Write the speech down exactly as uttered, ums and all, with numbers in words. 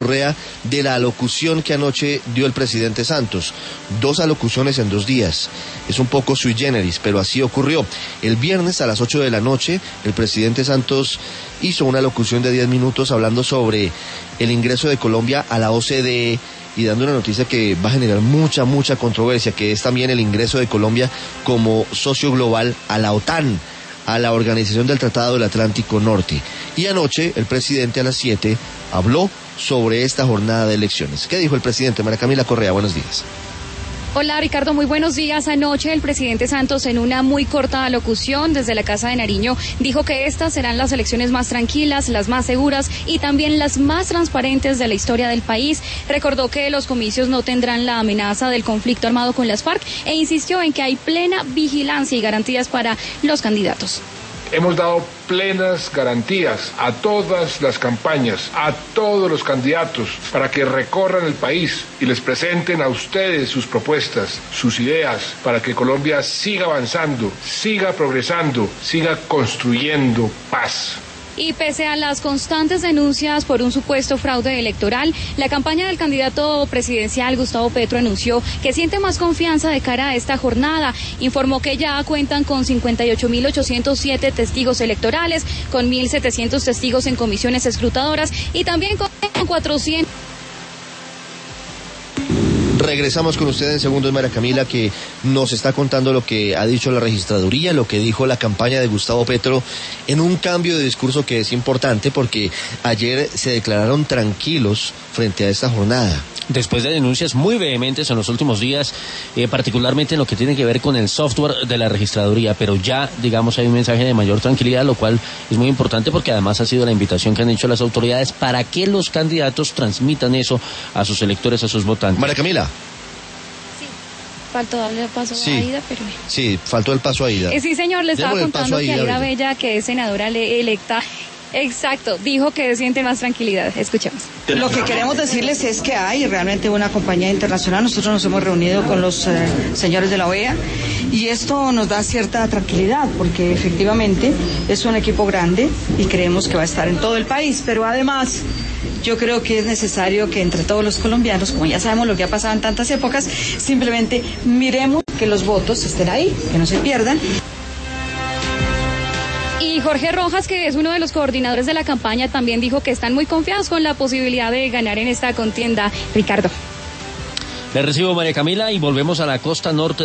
Correa de la alocución que anoche dio el presidente Santos. Dos alocuciones en dos días. Es un poco sui generis, pero así ocurrió. El viernes a las ocho de la noche, el presidente Santos hizo una alocución de diez minutos hablando sobre el ingreso de Colombia a la O C D E y dando una noticia que va a generar mucha, mucha controversia, que es también el ingreso de Colombia como socio global a la OTAN, a la Organización del Tratado del Atlántico Norte. Y anoche el presidente a las siete habló sobre esta jornada de elecciones. ¿Qué dijo el presidente? María Camila Correa, buenos días. Hola Ricardo, muy buenos días. Anoche el presidente Santos, en una muy corta alocución desde la Casa de Nariño, dijo que estas serán las elecciones más tranquilas, las más seguras y también las más transparentes de la historia del país. Recordó que los comicios no tendrán la amenaza del conflicto armado con las FARC e insistió en que hay plena vigilancia y garantías para los candidatos. Hemos dado plenas garantías a todas las campañas, a todos los candidatos, para que recorran el país y les presenten a ustedes sus propuestas, sus ideas, para que Colombia siga avanzando, siga progresando, siga construyendo paz. Y pese a las constantes denuncias por un supuesto fraude electoral, la campaña del candidato presidencial Gustavo Petro anunció que siente más confianza de cara a esta jornada. Informó que ya cuentan con cincuenta y ocho mil ochocientos siete testigos electorales, con mil setecientos testigos en comisiones escrutadoras y también con cuatrocientos... Regresamos con usted en segundos, María Camila, que nos está contando lo que ha dicho la registraduría, lo que dijo la campaña de Gustavo Petro, en un cambio de discurso que es importante porque ayer se declararon tranquilos frente a esta jornada. Después de denuncias muy vehementes en los últimos días, eh, particularmente en lo que tiene que ver con el software de la registraduría, pero ya, digamos, hay un mensaje de mayor tranquilidad, lo cual es muy importante porque además ha sido la invitación que han hecho las autoridades para que los candidatos transmitan eso a sus electores, a sus votantes. María Camila. Sí, faltó darle paso sí, a Aida, pero... Sí, faltó el paso a Aida. Eh, sí, señor, le estaba Démosle contando que Aida Bella, que es senadora electa... Exacto, dijo que siente más tranquilidad. Escuchemos. Lo que queremos decirles es que hay realmente una compañía internacional. Nosotros nos hemos reunido con los eh, señores de la O E A y esto nos da cierta tranquilidad porque efectivamente es un equipo grande y creemos que va a estar en todo el país. Pero además yo creo que es necesario que entre todos los colombianos, como ya sabemos lo que ha pasado en tantas épocas, simplemente miremos que los votos estén ahí, que no se pierdan. Y Jorge Rojas, que es uno de los coordinadores de la campaña, también dijo que están muy confiados con la posibilidad de ganar en esta contienda. Ricardo. Le recibo, María Camila, y volvemos a la costa norte.